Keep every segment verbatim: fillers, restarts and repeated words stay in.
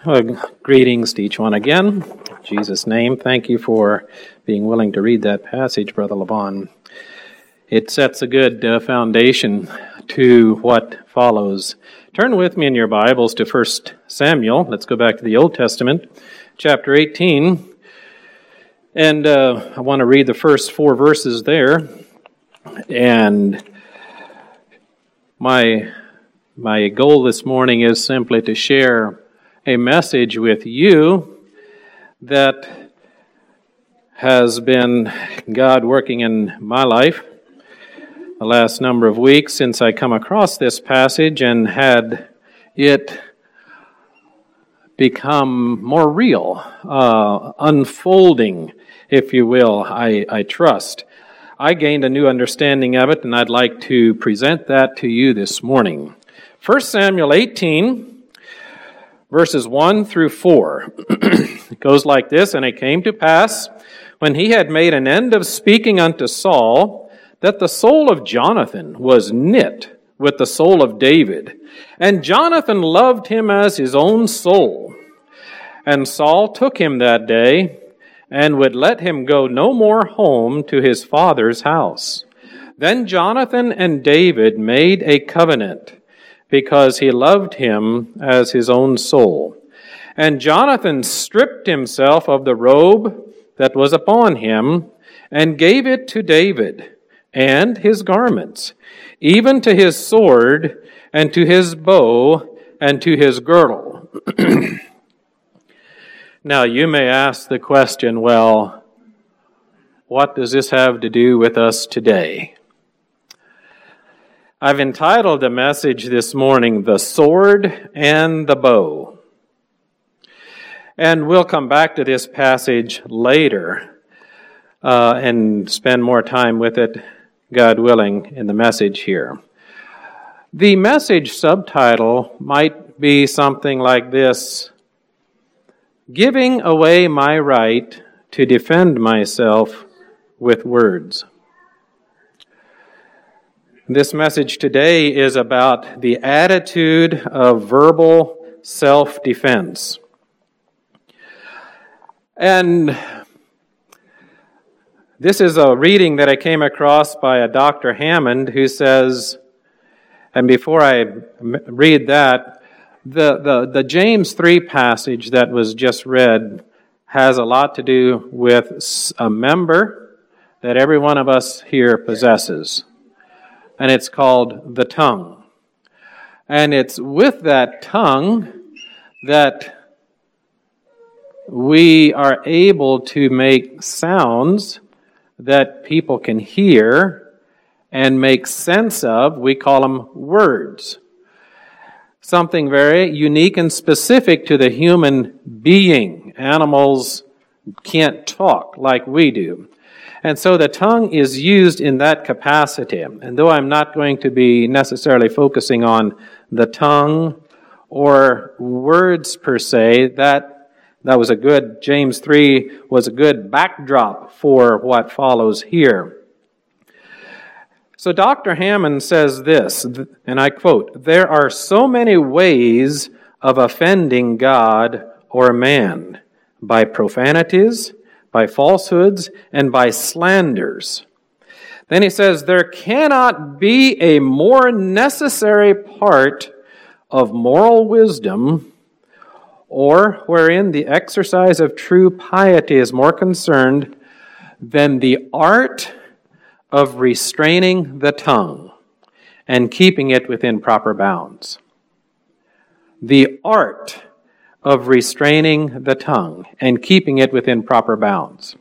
Well, greetings to each one again. In Jesus' name, thank you for being willing to read that passage, Brother Levon. It sets a good uh, foundation to what follows. Turn with me in your Bibles to First Samuel. Let's go back to the Old Testament, chapter eighteen. And uh, I want to read the first four verses there. And my, my goal this morning is simply to share a message with you that has been God working in my life the last number of weeks since I come across this passage and had it become more real, uh, unfolding, if you will, I, I trust. I gained a new understanding of it, and I'd like to present that to you this morning. First Samuel eighteen, verses one through four. It goes like this, "And it came to pass, when he had made an end of speaking unto Saul, that the soul of Jonathan was knit with the soul of David. And Jonathan loved him as his own soul. And Saul took him that day, and would let him go no more home to his father's house. Then Jonathan and David made a covenant, because he loved him as his own soul. And Jonathan stripped himself of the robe that was upon him, and gave it to David, and his garments, even to his sword, and to his bow, and to his girdle." Now, you may ask the question, well, what does this have to do with us today? I've entitled the message this morning, "The Sword and the Bow." And we'll come back to this passage later uh, and spend more time with it, God willing, in the message here. The message subtitle might be something like this: "Giving away my right to defend myself with words." This message today is about the attitude of verbal self-defense. And this is a reading that I came across by a Doctor Hammond, who says, and before I read that, the, the, the James three passage that was just read has a lot to do with a member that every one of us here possesses. And it's called the tongue. And it's with that tongue that we are able to make sounds that people can hear and make sense of. We call them words. Something very unique and specific to the human being. Animals can't talk like we do. And so the tongue is used in that capacity. And though I'm not going to be necessarily focusing on the tongue or words per se, that that was a good, James three was a good backdrop for what follows here. So Doctor Hammond says this, and I quote, "There are so many ways of offending God or man, by profanities, by falsehoods, and by slanders." Then he says, "There cannot be a more necessary part of moral wisdom, or wherein the exercise of true piety is more concerned, than the art of restraining the tongue and keeping it within proper bounds." The art of restraining the tongue and keeping it within proper bounds.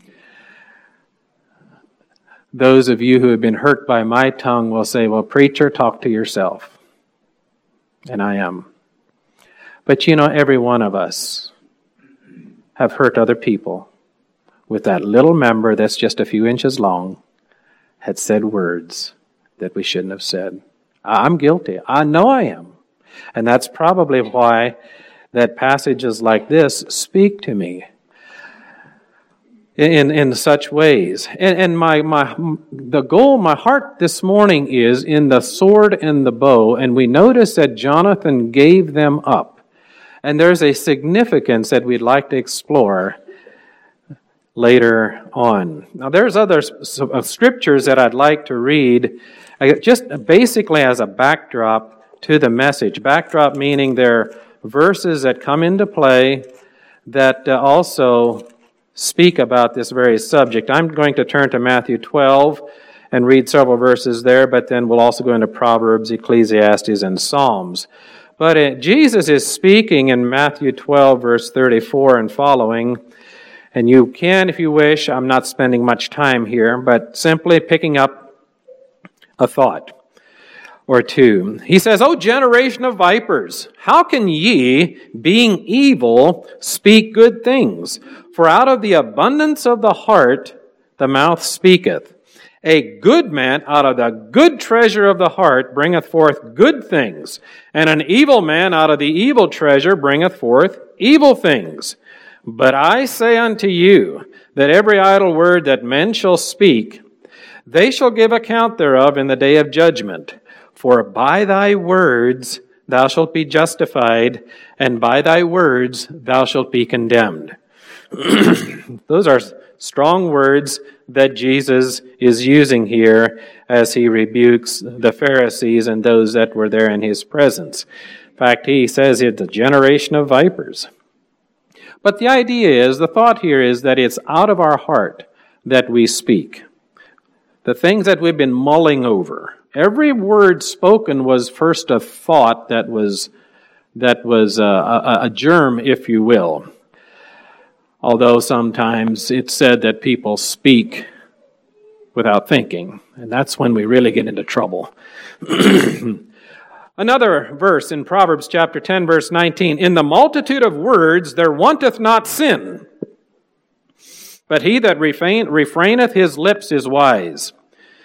Those of you who have been hurt by my tongue will say, "Well, preacher, talk to yourself." And I am. But you know, every one of us have hurt other people with that little member that's just a few inches long, had said words that we shouldn't have said. I'm guilty. I know I am. And that's probably why that passages like this speak to me in, in such ways. And, and my, my the goal, my heart this morning is in the sword and the bow, and we notice that Jonathan gave them up. And there's a significance that we'd like to explore later on. Now, there's other scriptures that I'd like to read, just basically as a backdrop to the message. Backdrop meaning they're verses that come into play that also speak about this very subject. I'm going to turn to Matthew twelve and read several verses there, but then we'll also go into Proverbs, Ecclesiastes, and Psalms. But uh, Jesus is speaking in Matthew twelve, verse thirty-four and following, and you can, if you wish, I'm not spending much time here, but simply picking up a thought or two. He says, O generation of vipers, how can ye, being evil, speak good things? For out of the abundance of the heart the mouth speaketh. A good man out of the good treasure of the heart bringeth forth good things, and an evil man out of the evil treasure bringeth forth evil things. But I say unto you, that every idle word that men shall speak, they shall give account thereof in the day of judgment. For by thy words thou shalt be justified, and by thy words thou shalt be condemned. Those are strong words that Jesus is using here as he rebukes the Pharisees and those that were there in his presence. In fact, he says it's a generation of vipers. But the idea is, the thought here is that it's out of our heart that we speak. The things that we've been mulling over. Every word spoken was first a thought that was that was a, a, a germ, if you will. Although sometimes it's said that people speak without thinking, and that's when we really get into trouble. Another verse in Proverbs chapter ten, verse nineteen, In the multitude of words there wanteth not sin, but he that refrain, refraineth his lips is wise.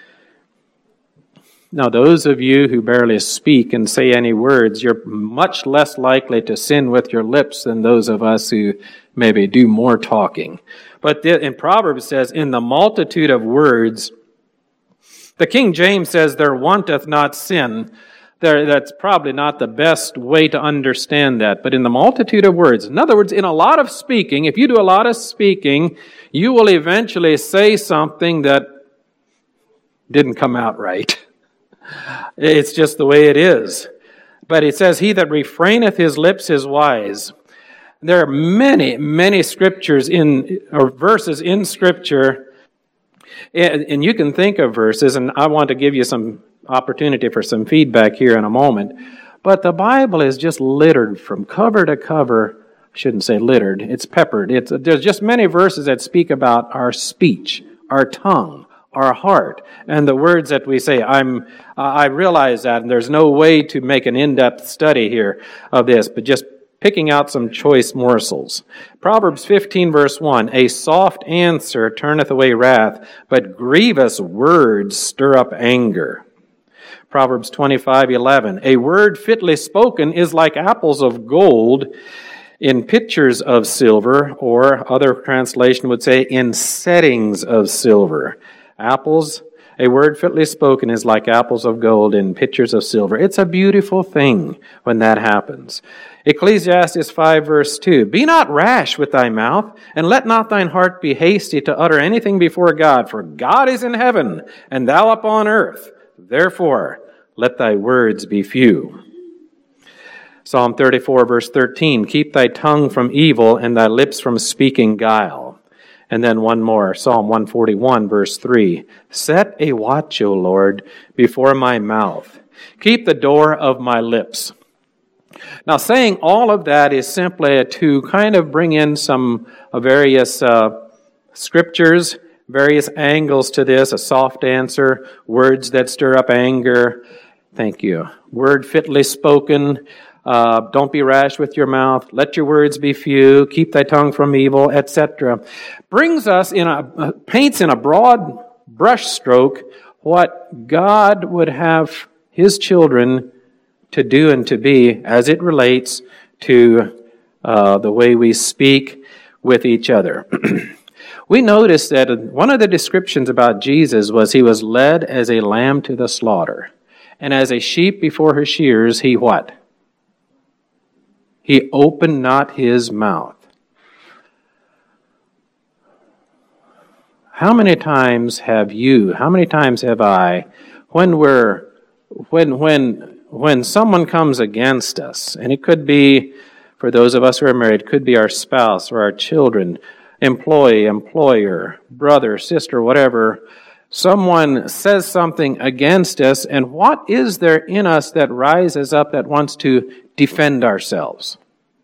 Now, those of you who barely speak and say any words, you're much less likely to sin with your lips than those of us who maybe do more talking. But in Proverbs it says, in the multitude of words, the King James says, there wanteth not sin. There, that's probably not the best way to understand that. But in the multitude of words, in other words, in a lot of speaking, if you do a lot of speaking, you will eventually say something that didn't come out right. It's just the way it is. But it says, he that refraineth his lips is wise. There are many, many scriptures in, or verses in Scripture, and you can think of verses, and I want to give you some opportunity for some feedback here in a moment, but the Bible is just littered from cover to cover. I shouldn't say littered, it's peppered. It's, there's just many verses that speak about our speech, our tongue, our heart, and the words that we say. I'm, I realize that, and there's no way to make an in-depth study here of this, but just picking out some choice morsels. Proverbs fifteen, verse one, A soft answer turneth away wrath, but grievous words stir up anger. Proverbs twenty-five, eleven, A word fitly spoken is like apples of gold in pitchers of silver, or other translation would say in settings of silver. Apples, a word fitly spoken is like apples of gold in pitchers of silver. It's a beautiful thing when that happens. Ecclesiastes five, verse two, Be not rash with thy mouth, and let not thine heart be hasty to utter anything before God, for God is in heaven, and thou upon earth. Therefore, let thy words be few. Psalm thirty-four, verse thirteen, Keep thy tongue from evil, and thy lips from speaking guile. And then one more, Psalm one forty-one, verse three. Set a watch, O Lord, before my mouth. Keep the door of my lips. Now, saying all of that is simply to kind of bring in some uh, various uh, scriptures, various angles to this, a soft answer, words that stir up anger. Thank you. Word fitly spoken. Uh, don't be rash with your mouth. Let your words be few. Keep thy tongue from evil, et cetera. Brings us in a uh, paints in a broad brush stroke what God would have His children to do and to be as it relates to uh, the way we speak with each other. We notice that one of the descriptions about Jesus was he was led as a lamb to the slaughter, and as a sheep before her shears, he what? He opened not his mouth. How many times have you, how many times have I, when we're, when, when, when someone comes against us, and it could be, for those of us who are married, it could be our spouse or our children, employee, employer, brother, sister, whatever, someone says something against us, and what is there in us that rises up that wants to defend ourselves?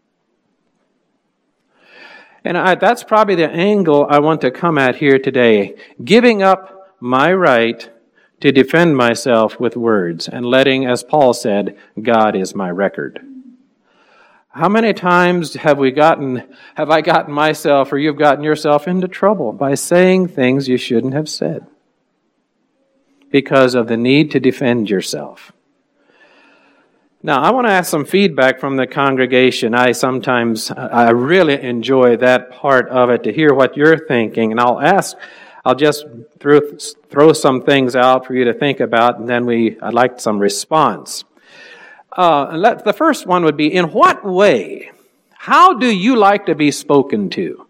And I, that's probably the angle I want to come at here today. Giving up my right to defend myself with words and letting, as Paul said, God is my record. How many times have we gotten, have I gotten myself or you've gotten yourself into trouble by saying things you shouldn't have said because of the need to defend yourself? Now, I want to ask some feedback from the congregation. I sometimes, I really enjoy that part of it, to hear what you're thinking. And I'll ask, I'll just throw, throw some things out for you to think about, and then we, I'd like some response. Uh, let, the first one would be, in what way, how do you like to be spoken to?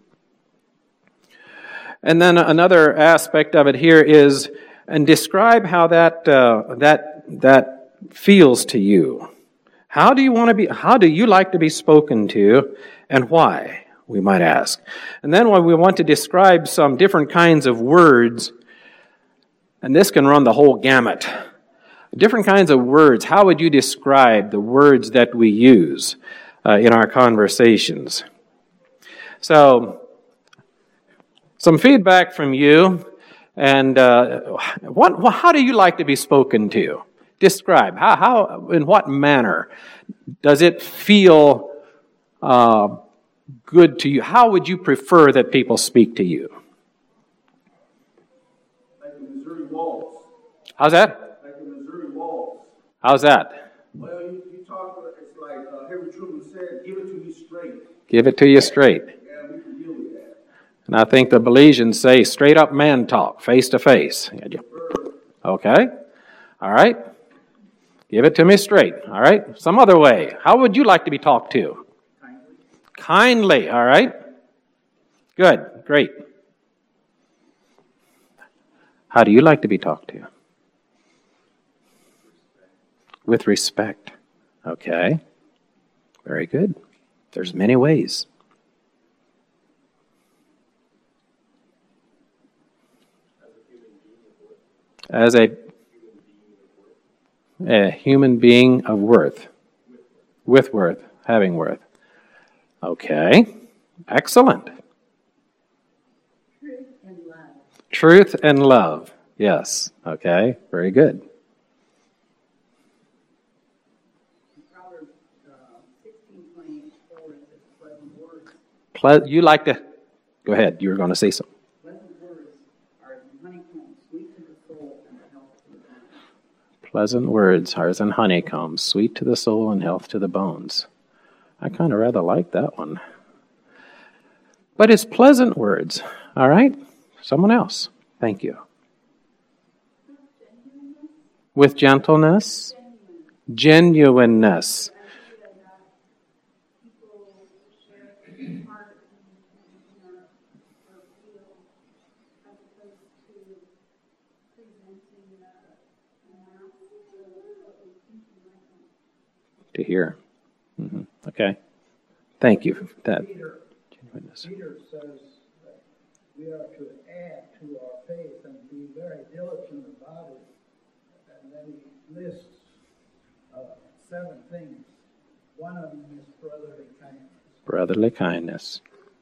And then another aspect of it here is, and describe how that, uh, that, that feels to you. How do you want to be, how do you like to be spoken to, and why, we might ask. And then when we want to describe some different kinds of words, and this can run the whole gamut. Different kinds of words. How would you describe the words that we use uh, in our conversations? So, some feedback from you, and uh, what, how do you like to be spoken to? Describe. How, how, in what manner does it feel uh, good to you? How would you prefer that people speak to you? Like the Missouri Walls. How's that? Like the Missouri Walls. How's that? Well, you, you talk, it's like uh, Harry Truman said, give it to me straight. Give it to you straight. Yeah, we can deal with that. And I think the Belizeans say straight up man talk, face to face. Okay. All right. Give it to me straight. All right. Some other way. How would you like to be talked to? Kindly. Kindly. All right. Good. Great. How do you like to be talked to? With respect. Okay. Very good. There's many ways. As a A human being of worth. With worth. Having worth. Okay. Excellent. Truth and love. Truth and love. Yes. Okay. Very good. Proverbs uh, sixteen twenty-four says pleasant words. Ple- you like to... Go ahead. You were going to say something. Pleasant words are as honeycomb, sweet to the soul and the health to the bones. Pleasant words are as in honeycomb, sweet to the soul and health to the bones. I kind of rather like that one. But it's pleasant words, all right? Someone else. Thank you. With gentleness, genuineness. To hear. Mm-hmm. Okay. Thank you for that. Peter, Genuineness. Peter says that we are to add to our faith and be very diligent about it. And then he lists uh, seven things. One of them is brotherly kindness. Brotherly kindness.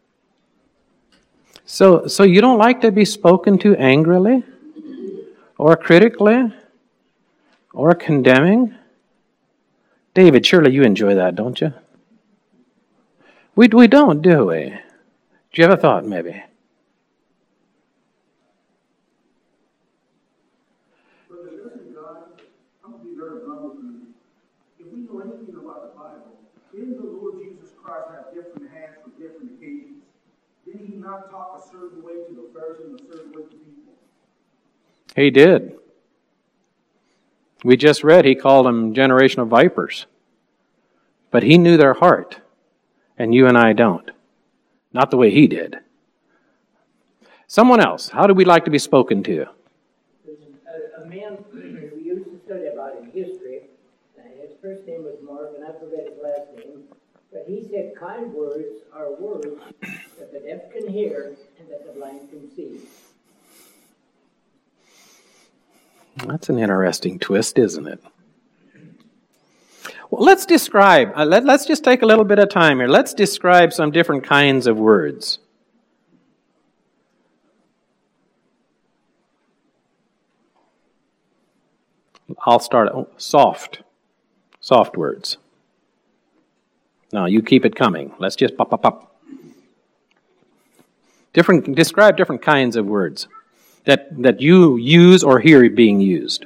So, so you don't like to be spoken to angrily, or critically, or condemning? David, surely you enjoy that, don't you? We we don't, do we? Do you have a thought, maybe? Brother, doesn't God, I'm going to be very blunt with you. If we know anything about the Bible, didn't the Lord Jesus Christ have different hands for different occasions? Did he not talk a certain way to the Pharisees and a certain way to people? He did. We just read he called them generation of vipers. But he knew their heart. and you and I don't. Not the way he did. Someone else, how do we like to be spoken to? There's a, a man we used to study about in history. Uh, his first name was Mark, and I forget his last name. But he said kind words are words that the deaf can hear and that the blind can see. That's an interesting twist, isn't it? Well, let's describe, uh, let, let's just take a little bit of time here. Let's describe some different kinds of words. I'll start, oh, soft. Soft words. Now, you keep it coming. Let's just pop, pop, pop. Different, describe different kinds of words that, that you use or hear being used.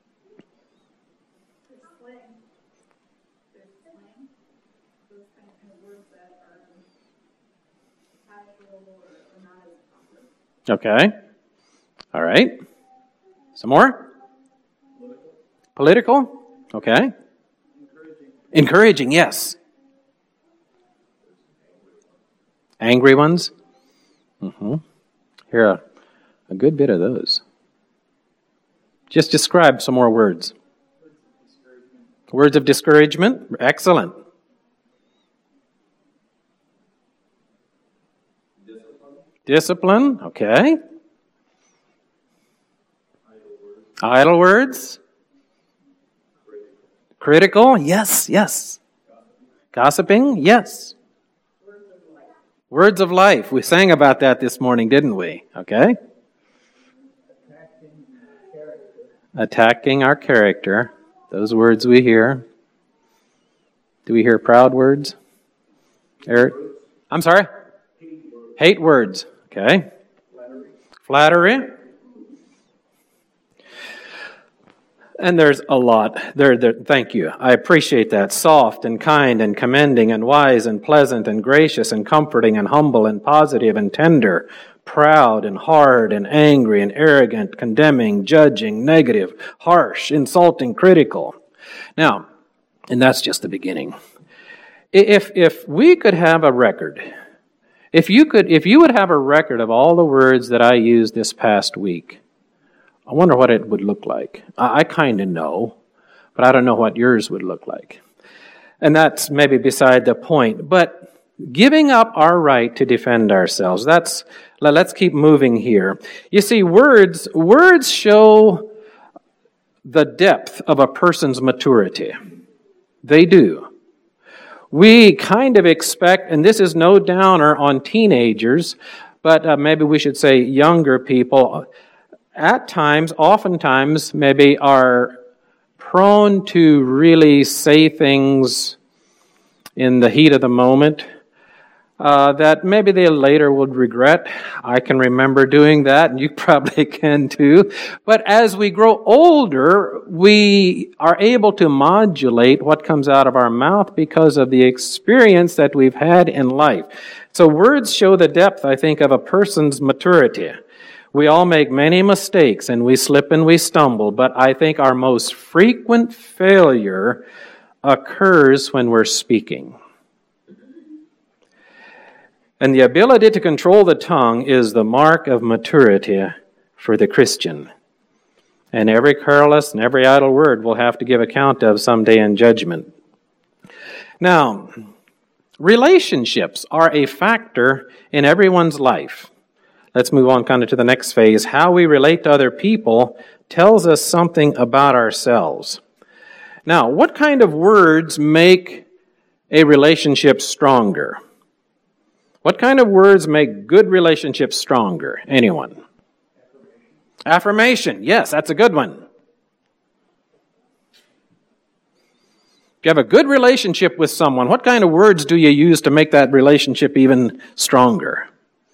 Okay. All right. Some more? Political? Okay. Encouraging. Encouraging, yes. Angry ones? Mm-hmm. Hear a, a good bit of those. Just describe some more words. Words of discouragement. Excellent. Discipline. Discipline. Okay. Idle words. Idle words. Critical. Critical. Yes, yes. Gossiping. Gossiping. Yes. Words of life. Words of life. We sang about that this morning, didn't we? Okay. Attacking character. Attacking our character. Those words we hear. Do we hear proud words? Eric? I'm sorry? Hate words. Hate words. Okay. Flattery. Flattery. And there's a lot. There, there, thank you. I appreciate that. Soft and kind and commending and wise and pleasant and gracious and comforting and humble and positive and tender. Proud and hard and angry and arrogant, condemning, judging, negative, harsh, insulting, critical. Now, and that's just the beginning. If if we could have a record, if you could, if you would have a record of all the words that I used this past week, I wonder what it would look like. I, I kind of know, but I don't know what yours would look like. And that's maybe beside the point. But giving up our right to defend ourselves, that's, let's keep moving here. You see, words, words show the depth of a person's maturity. They do. We kind of expect, and this is no downer on teenagers, but uh, maybe we should say younger people, at times, oftentimes, maybe are prone to really say things in the heat of the moment uh, that maybe they later would regret. I can remember doing that, and you probably can too. But as we grow older, we are able to modulate what comes out of our mouth because of the experience that we've had in life. So words show the depth, I think, of a person's maturity. We all make many mistakes, and we slip and we stumble, but I think our most frequent failure occurs when we're speaking. And the ability to control the tongue is the mark of maturity for the Christian. And every careless and every idle word we'll have to give account of someday in judgment. Now, relationships are a factor in everyone's life. Let's move on kind of to the next phase. How we relate to other people tells us something about ourselves. Now, what kind of words make a relationship stronger? What kind of words make good relationships stronger? Anyone? Affirmation. Affirmation. Yes, that's a good one. If you have a good relationship with someone, what kind of words do you use to make that relationship even stronger?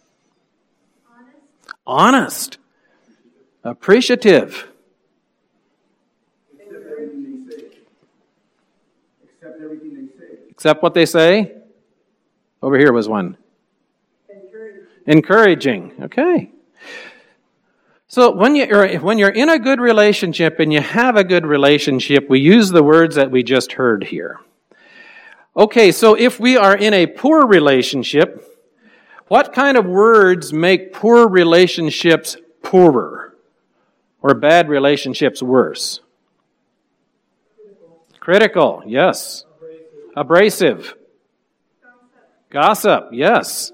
Honest. Appreciative. Accept everything they say. Accept everything they say. Accept what they say? Over here was one. Encouraging. Encouraging. Okay. So when you're, when you're in a good relationship and you have a good relationship, we use the words that we just heard here. Okay, so if we are in a poor relationship, what kind of words make poor relationships poorer or bad relationships worse? Critical, yes. Abrasive. Gossip, yes.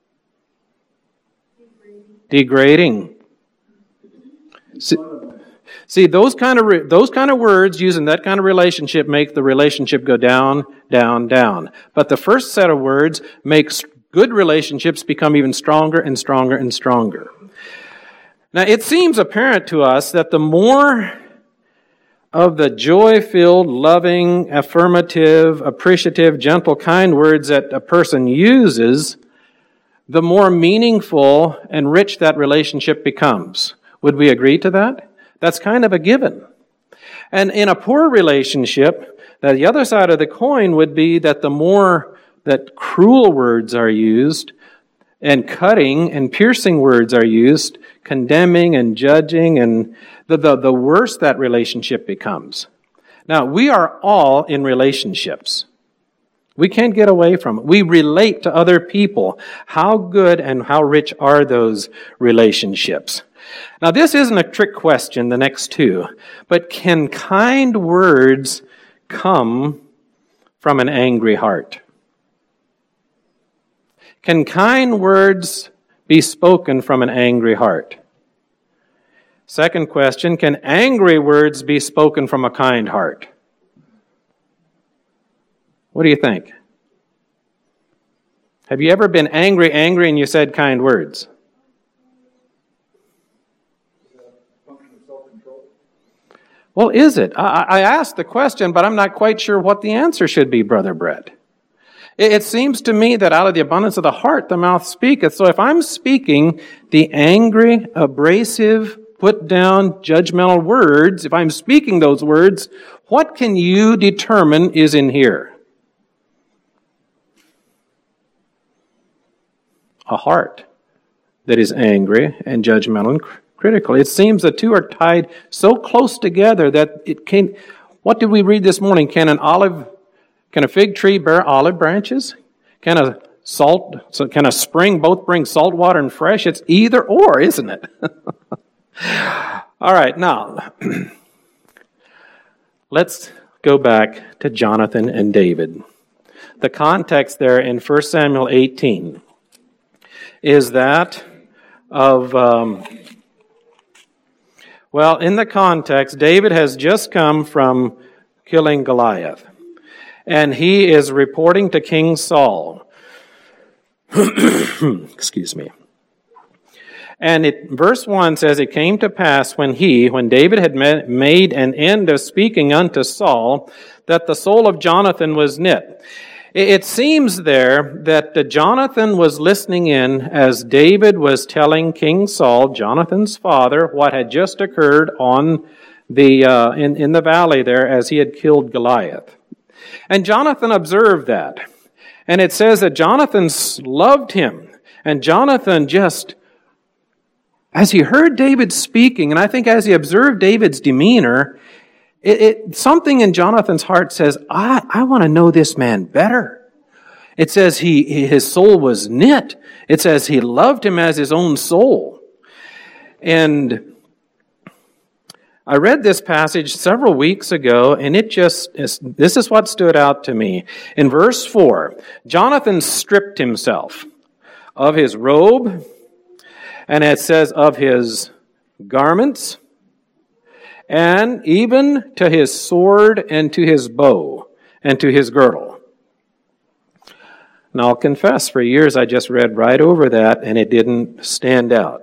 Degrading. See, see those kind of re, those kind of words using that kind of relationship make the relationship go down, down, down. But the first set of words makes good relationships become even stronger and stronger and stronger. Now, it seems apparent to us that the more of the joy-filled, loving, affirmative, appreciative, gentle, kind words that a person uses, the more meaningful and rich that relationship becomes. Would we agree to that? That's kind of a given. And in a poor relationship, the other side of the coin would be that the more that cruel words are used, and cutting and piercing words are used, condemning and judging, and the, the, the worse that relationship becomes. Now, we are all in relationships. We can't get away from it. We relate to other people. How good and how rich are those relationships? Now, this isn't a trick question, the next two, but can kind words come from an angry heart? Can kind words be spoken from an angry heart? Second question, can angry words be spoken from a kind heart? What do you think? Have you ever been angry, angry, and you said kind words? Well, is it? I, I asked the question, but I'm not quite sure what the answer should be, Brother Brett. It, it seems to me that out of the abundance of the heart, the mouth speaketh. So if I'm speaking the angry, abrasive, put down, judgmental words, if I'm speaking those words, what can you determine is in here? A heart that is angry and judgmental and critical. It seems the two are tied so close together that it can. What did we read this morning? Can an olive, can a fig tree bear olive branches? Can a salt, so can a spring both bring salt water and fresh? It's either or, isn't it? All right, now let's go back to Jonathan and David. The context there in First Samuel eighteen is that of, um, well, in the context, David has just come from killing Goliath. And he is reporting to King Saul. Excuse me. And it, verse one says, it came to pass when he, when David had made an end of speaking unto Saul, that the soul of Jonathan was knit. It seems there that Jonathan was listening in as David was telling King Saul, Jonathan's father, what had just occurred on the uh, in, in the valley there as he had killed Goliath. And Jonathan observed that. And it says that Jonathan loved him. And Jonathan just, as he heard David speaking, and I think as he observed David's demeanor, It, it, something in Jonathan's heart says, I, I want to know this man better. It says he, his soul was knit. It says he loved him as his own soul. And I read this passage several weeks ago, and it just, this is what stood out to me. In verse four, Jonathan stripped himself of his robe, and it says of his garments, and even to his sword and to his bow and to his girdle. Now I'll confess, for years I just read right over that and it didn't stand out.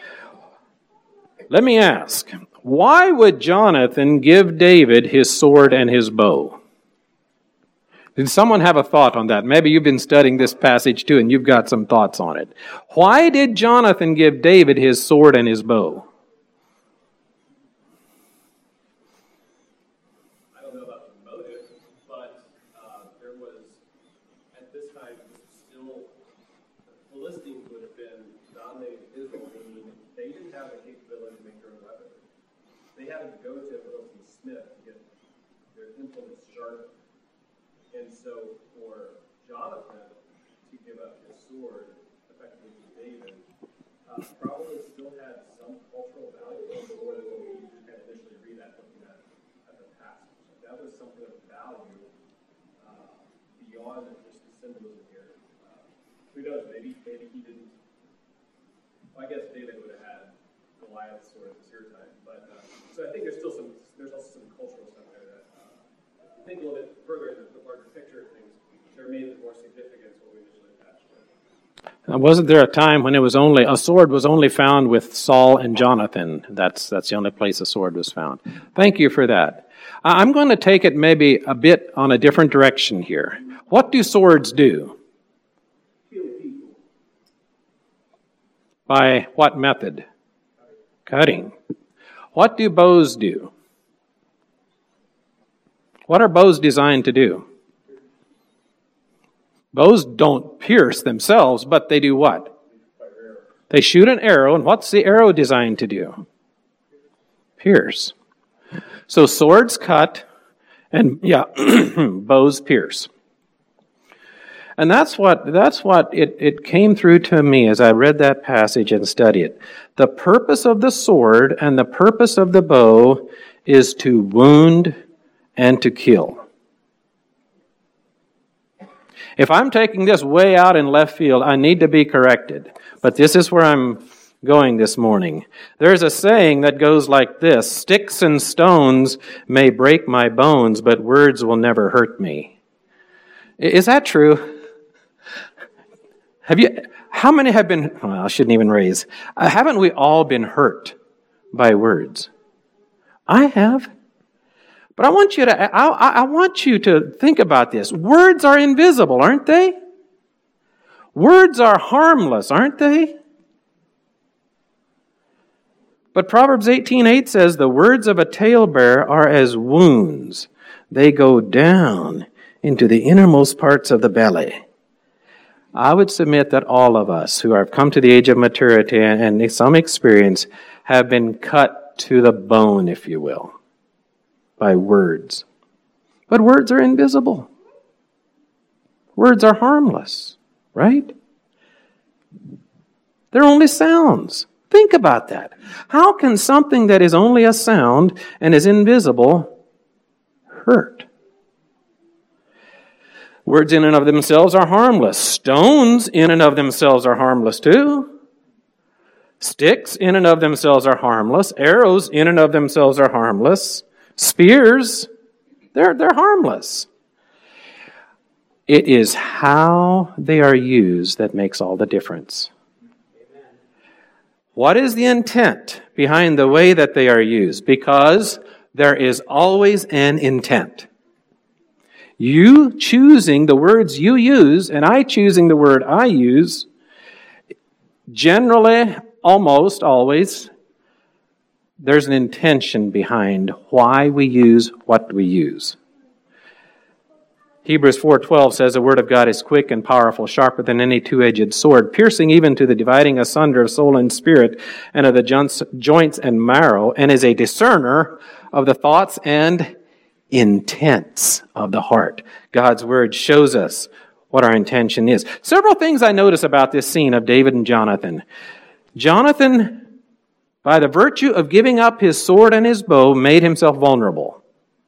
Let me ask, why would Jonathan give David his sword and his bow? Did someone have a thought on that? Maybe you've been studying this passage too and you've got some thoughts on it. Why did Jonathan give David his sword and his bow? And so for probably still had some cultural value over more than what we had initially read at looking at, at the past. That was something of value uh, beyond just the symbolism here. Uh, who knows? Maybe maybe he didn't. Well, I guess David would have had Goliath's sword at your time, but uh, so I think there's still some there's also some cultural stuff there that uh, if you think a little bit further in the larger picture of things, there may be more significance what we initially attached to it. Now, wasn't there a time when it was only a sword was only found with Saul and Jonathan? That's that's the only place a sword was found. Thank you for that. I'm going to take it maybe a bit on a different direction here. What do swords do? Kill people. By what method? Cutting. What do bows do? What are bows designed to do? Bows don't pierce themselves, but they do what? They shoot an arrow, and what's the arrow designed to do? Pierce. So swords cut, and yeah, bows pierce. And that's what that's what it, it came through to me as I read that passage and studied it. The purpose of the sword and the purpose of the bow is to wound and to kill. If I'm taking this way out in left field, I need to be corrected. But this is where I'm going this morning. There's a saying that goes like this: sticks and stones may break my bones, but words will never hurt me. Is that true? Have you, how many have been, well, I shouldn't even raise, uh, haven't we all been hurt by words? I have. But I want you to, I, I want you to think about this. Words are invisible, aren't they? Words are harmless, aren't they? But Proverbs eighteen eight says, the words of a talebearer are as wounds. They go down into the innermost parts of the belly. I would submit that all of us who have come to the age of maturity and, and some experience have been cut to the bone, if you will, by words. But words are invisible. Words are harmless, right? They're only sounds. Think about that. How can something that is only a sound and is invisible hurt? Words in and of themselves are harmless. Stones in and of themselves are harmless too. Sticks in and of themselves are harmless. Arrows in and of themselves are harmless. Spears, they're, they're harmless. It is how they are used that makes all the difference. What is the intent behind the way that they are used? Because there is always an intent. You choosing the words you use and I choosing the word I use, generally, almost always, there's an intention behind why we use what we use. Hebrews four twelve says, the word of God is quick and powerful, sharper than any two-edged sword, piercing even to the dividing asunder of soul and spirit, and of the joints and marrow, and is a discerner of the thoughts and intents of the heart. God's word shows us what our intention is. Several things I notice about this scene of David and Jonathan. Jonathan, by the virtue of giving up his sword and his bow, made himself vulnerable.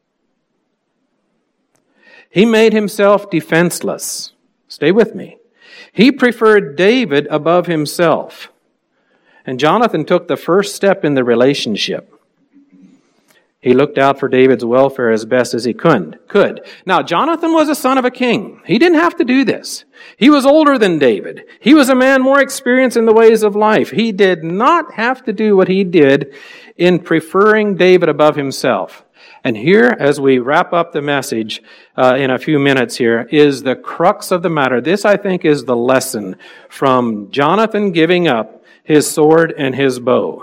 He made himself defenseless. Stay with me. He preferred David above himself. And Jonathan took the first step in the relationship. He looked out for David's welfare as best as he could. Could. Now, Jonathan was a son of a king. He didn't have to do this. He was older than David. He was a man more experienced in the ways of life. He did not have to do what he did in preferring David above himself. And here, as we wrap up the message uh, in a few minutes here, is the crux of the matter. This, I think, is the lesson from Jonathan giving up his sword and his bow.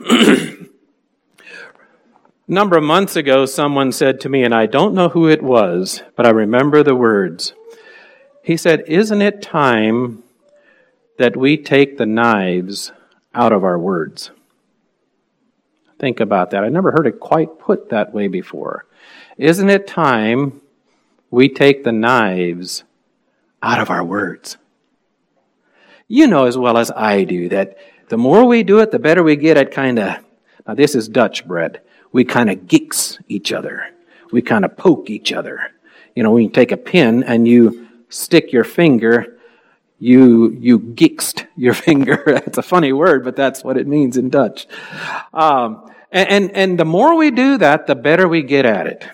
A number of months ago, someone said to me, and I don't know who it was, but I remember the words. He said, isn't it time that we take the knives out of our words? Think about that. I never heard it quite put that way before. Isn't it time we take the knives out of our words? You know as well as I do that The more we do it, the better we get at kind of, now this is Dutch bread. We kind of geeks each other. We kind of poke each other. You know, when you take a pin and you stick your finger, you you geekst your finger. It's a funny word, but that's what it means in Dutch. Um, and, and, and the more we do that, the better we get at it.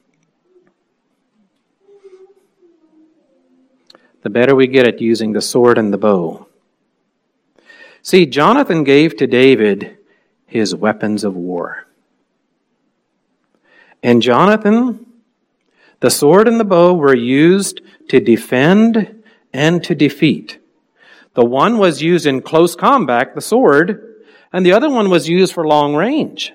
The better we get at using the sword and the bow. See, Jonathan gave to David his weapons of war. And Jonathan, the sword and the bow were used to defend and to defeat. The one was used in close combat, the sword, and the other one was used for long range.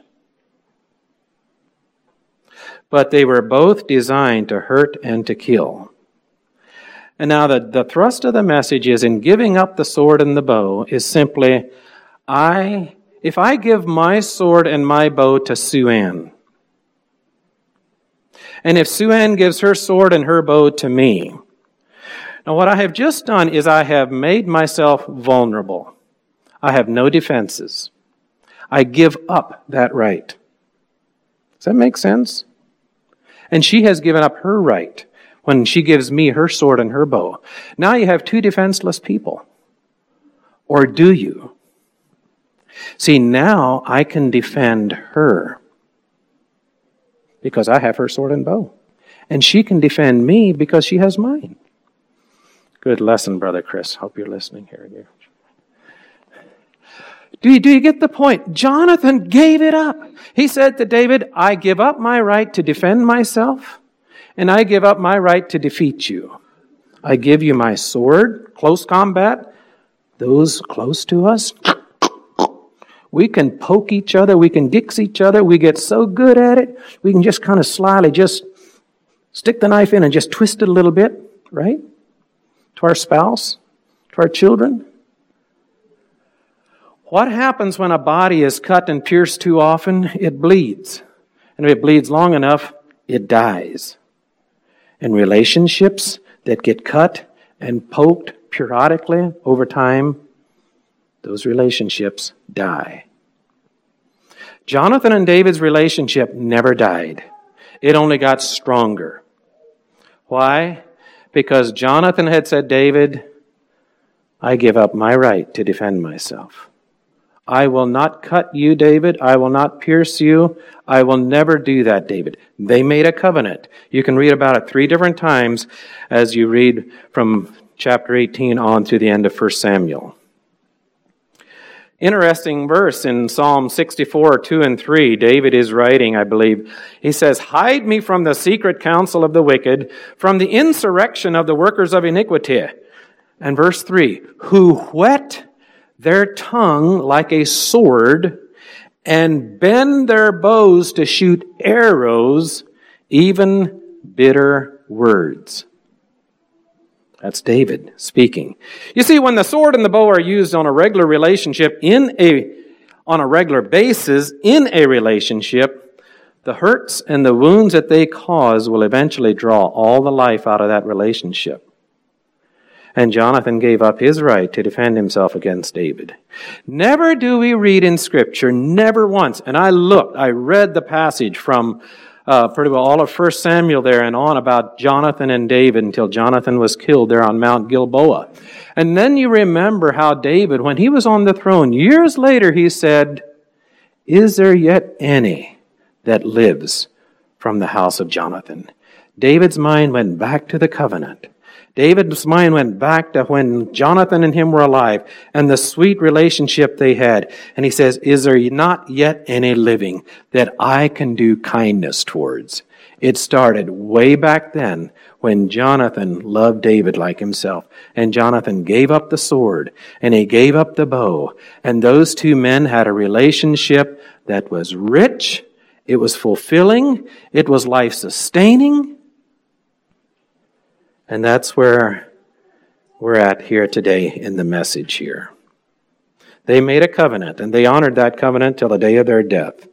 But they were both designed to hurt and to kill. And now the, the thrust of the message is in giving up the sword and the bow is simply, I, if I give my sword and my bow to Sue Ann, and if Sue Ann gives her sword and her bow to me, now what I have just done is I have made myself vulnerable. I have no defenses. I give up that right. Does that make sense? And she has given up her right when she gives me her sword and her bow. Now you have two defenseless people. Or do you? See, now I can defend her because I have her sword and bow. And she can defend me because she has mine. Good lesson, Brother Chris. Hope you're listening here. Do you, do you get the point? Jonathan gave it up. He said to David, I give up my right to defend myself, and I give up my right to defeat you. I give you my sword, close combat. Those close to us, we can poke each other, we can dix each other, we get so good at it, we can just kind of slyly just stick the knife in and just twist it a little bit, right? To our spouse, to our children. What happens when a body is cut and pierced too often? It bleeds. And if it bleeds long enough, it dies. And relationships that get cut and poked periodically over time, those relationships die. Jonathan and David's relationship never died. It only got stronger. Why? Because Jonathan had said, David, I give up my right to defend myself. I will not cut you, David. I will not pierce you. I will never do that, David. They made a covenant. You can read about it three different times as you read from chapter eighteen on through the end of First Samuel. Interesting verse in Psalm sixty-four, two and three. David is writing, I believe. He says, hide me from the secret counsel of the wicked, from the insurrection of the workers of iniquity. And verse three, who whet their tongue like a sword and bend their bows to shoot arrows, even bitter words. That's David speaking. You see, when the sword and the bow are used on a regular relationship, in a, on a regular basis, in a relationship, the hurts and the wounds that they cause will eventually draw all the life out of that relationship. And Jonathan gave up his right to defend himself against David. Never do we read in Scripture, never once, and I looked, I read the passage from Uh, pretty well all of First Samuel there and on about Jonathan and David until Jonathan was killed there on Mount Gilboa. And then you remember how David, when he was on the throne, years later he said, is there yet any that lives from the house of Jonathan? David's mind went back to the covenant. David's mind went back to when Jonathan and him were alive and the sweet relationship they had. And he says, is there not yet any living that I can do kindness towards? It started way back then when Jonathan loved David like himself. And Jonathan gave up the sword and he gave up the bow. And those two men had a relationship that was rich, it was fulfilling, it was life-sustaining. And that's where we're at here today in the message here. They made a covenant, and they honored that covenant till the day of their death.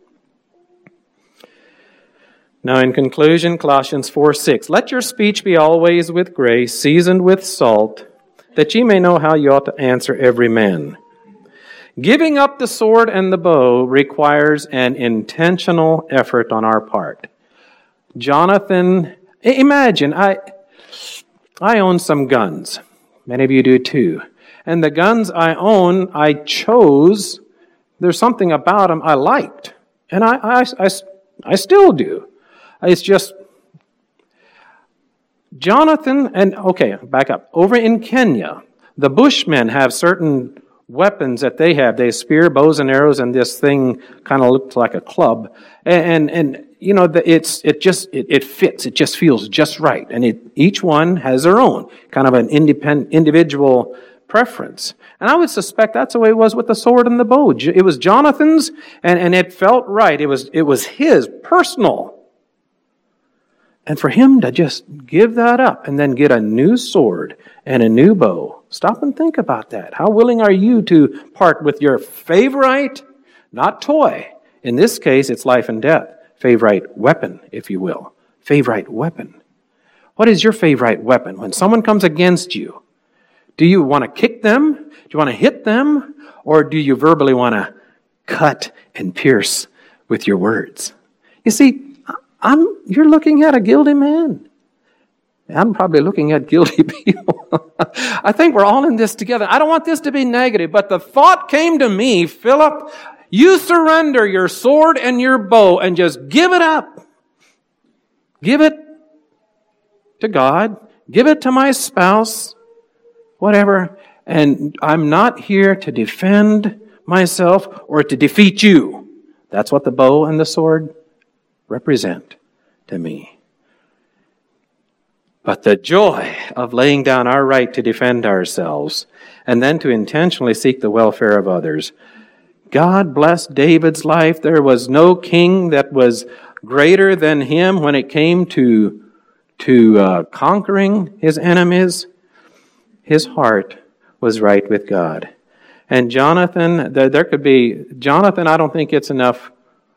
Now, in conclusion, Colossians four six, let your speech be always with grace, seasoned with salt, that ye may know how you ought to answer every man. Giving up the sword and the bow requires an intentional effort on our part. Jonathan, imagine, I, I own some guns. Many of you do too. And the guns I own, I chose. There's something about them I liked. And I, I, I, I still do. It's just, Jonathan, and okay, back up. Over in Kenya, the Bushmen have certain weapons that they have. They spear, bows and arrows, and this thing kind of looks like a club. And, and, and you know, the, it's it just, it, it fits. It just feels just right. And it, each one has their own, kind of an independent, individual preference. And I would suspect that's the way it was with the sword and the bow. It was Jonathan's, and, and it felt right. It was, it was his, personal. And for him to just give that up and then get a new sword and a new bow. Stop and think about that. How willing are you to part with your favorite, not toy? In this case, it's life and death. Favorite weapon, if you will. Favorite weapon. What is your favorite weapon? When someone comes against you, do you want to kick them? Do you want to hit them? Or do you verbally want to cut and pierce with your words? You see, I'm, you're looking at a guilty man. I'm probably looking at guilty people. I think we're all in this together. I don't want this to be negative, but the thought came to me, Philip, you surrender your sword and your bow and just give it up. Give it to God. Give it to my spouse. Whatever. And I'm not here to defend myself or to defeat you. That's what the bow and the sword represent to me. But the joy of laying down our right to defend ourselves and then to intentionally seek the welfare of others. God bless David's life. There was no king that was greater than him when it came to, to uh, conquering his enemies. His heart was right with God. And Jonathan, there, there could be, Jonathan, I don't think it's enough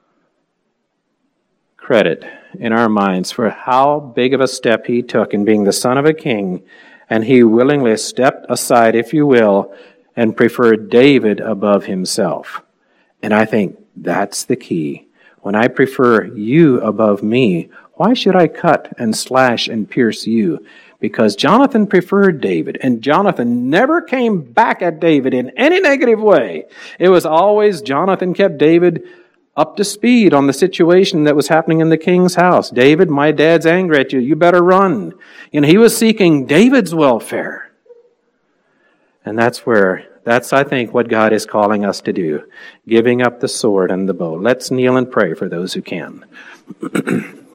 credit in our minds for how big of a step he took in being the son of a king, and he willingly stepped aside, if you will, and preferred David above himself. And I think that's the key. When I prefer you above me, why should I cut and slash and pierce you? Because Jonathan preferred David, and Jonathan never came back at David in any negative way. It was always Jonathan kept David up to speed on the situation that was happening in the king's house. David, my dad's angry at you. You better run. You know, he was seeking David's welfare. And that's where, that's, I think, what God is calling us to do. Giving up the sword and the bow. Let's kneel and pray for those who can.